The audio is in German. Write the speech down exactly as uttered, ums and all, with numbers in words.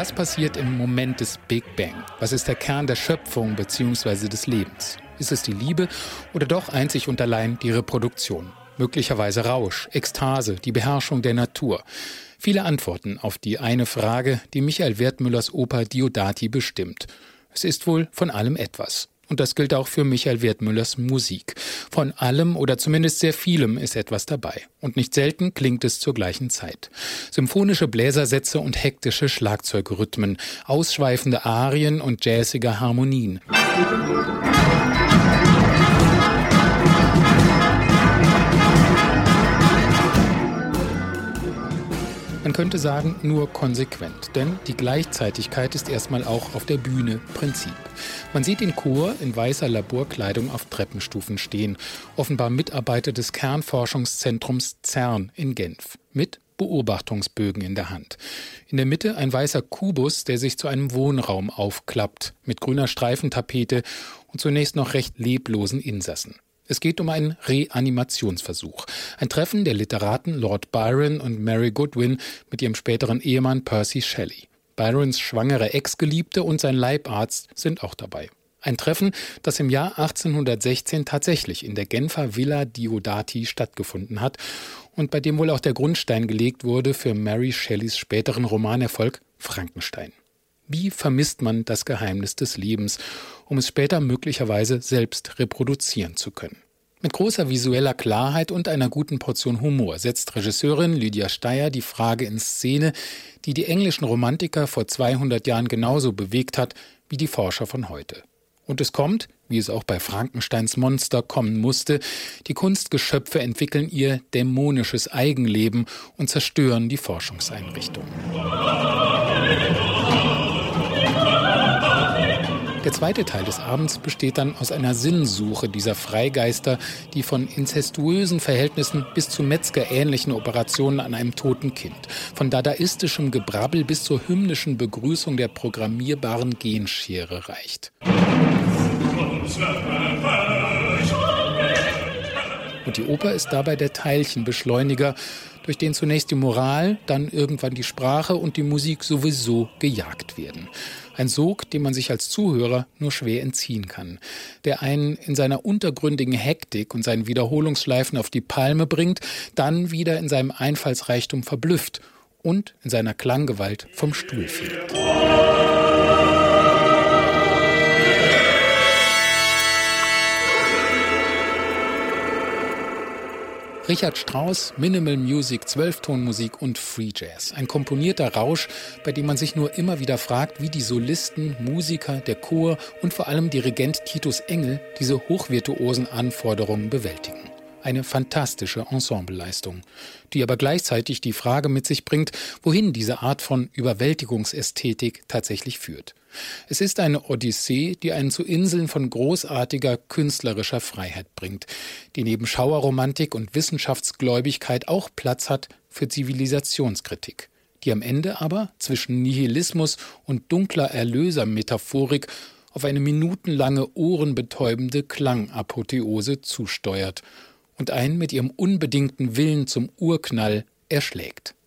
Was passiert im Moment des Big Bang? Was ist der Kern der Schöpfung bzw. des Lebens? Ist es die Liebe oder doch einzig und allein die Reproduktion? Möglicherweise Rausch, Ekstase, die Beherrschung der Natur. Viele Antworten auf die eine Frage, die Michael Wertmüllers Oper Diodati bestimmt. Es ist wohl von allem etwas. Und das gilt auch für Michael Wertmüllers Musik. Von allem oder zumindest sehr vielem ist etwas dabei. Und nicht selten klingt es zur gleichen Zeit. Symphonische Bläsersätze und hektische Schlagzeugrhythmen, ausschweifende Arien und jazzige Harmonien. Man könnte sagen, nur konsequent, denn die Gleichzeitigkeit ist erstmal auch auf der Bühne Prinzip. Man sieht den Chor in weißer Laborkleidung auf Treppenstufen stehen, offenbar Mitarbeiter des Kernforschungszentrums CERN in Genf, mit Beobachtungsbögen in der Hand. In der Mitte ein weißer Kubus, der sich zu einem Wohnraum aufklappt, mit grüner Streifentapete und zunächst noch recht leblosen Insassen. Es geht um einen Reanimationsversuch. Ein Treffen der Literaten Lord Byron und Mary Goodwin mit ihrem späteren Ehemann Percy Shelley. Byrons schwangere Ex-Geliebte und sein Leibarzt sind auch dabei. Ein Treffen, das im Jahr achtzehnhundertsechzehn tatsächlich in der Genfer Villa Diodati stattgefunden hat und bei dem wohl auch der Grundstein gelegt wurde für Mary Shelleys späteren Romanerfolg Frankenstein. Wie vermisst man das Geheimnis des Lebens, um es später möglicherweise selbst reproduzieren zu können? Mit großer visueller Klarheit und einer guten Portion Humor setzt Regisseurin Lydia Steyer die Frage in Szene, die die englischen Romantiker vor zweihundert Jahren genauso bewegt hat wie die Forscher von heute. Und es kommt, wie es auch bei Frankensteins Monster kommen musste, die Kunstgeschöpfe entwickeln ihr dämonisches Eigenleben und zerstören die Forschungseinrichtungen. Der zweite Teil des Abends besteht dann aus einer Sinnsuche dieser Freigeister, die von inzestuösen Verhältnissen bis zu metzgerähnlichen Operationen an einem toten Kind, von dadaistischem Gebrabbel bis zur hymnischen Begrüßung der programmierbaren Genschere reicht. Und die Oper ist dabei der Teilchenbeschleuniger, durch den zunächst die Moral, dann irgendwann die Sprache und die Musik sowieso gejagt werden. Ein Sog, dem man sich als Zuhörer nur schwer entziehen kann, der einen in seiner untergründigen Hektik und seinen Wiederholungsschleifen auf die Palme bringt, dann wieder in seinem Einfallsreichtum verblüfft und in seiner Klanggewalt vom Stuhl fegt. Richard Strauss, Minimal Music, Zwölftonmusik und Free Jazz. Ein komponierter Rausch, bei dem man sich nur immer wieder fragt, wie die Solisten, Musiker, der Chor und vor allem Dirigent Titus Engel diese hochvirtuosen Anforderungen bewältigen. Eine fantastische Ensembleleistung, die aber gleichzeitig die Frage mit sich bringt, wohin diese Art von Überwältigungsästhetik tatsächlich führt. Es ist eine Odyssee, die einen zu Inseln von großartiger künstlerischer Freiheit bringt, die neben Schauerromantik und Wissenschaftsgläubigkeit auch Platz hat für Zivilisationskritik, die am Ende aber zwischen Nihilismus und dunkler Erlösermetaphorik auf eine minutenlange ohrenbetäubende Klangapotheose zusteuert und einen mit ihrem unbedingten Willen zum Urknall erschlägt.